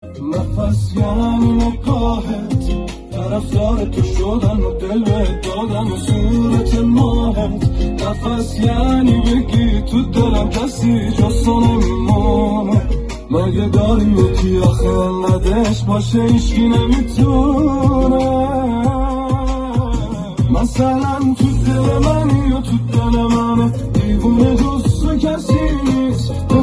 نفس یعنی نگاهت، طرفدار تو شدن و دل به دادن و صورت ماهت. نفس یعنی بگی تو دلم کسی جز تو نمیمونه. مگه داری یکی آخه انقدرش باشه ایشکی نمیتونه. مثلا تو دل منی یا تو دل منه، دیوونه دوست کسی نیست.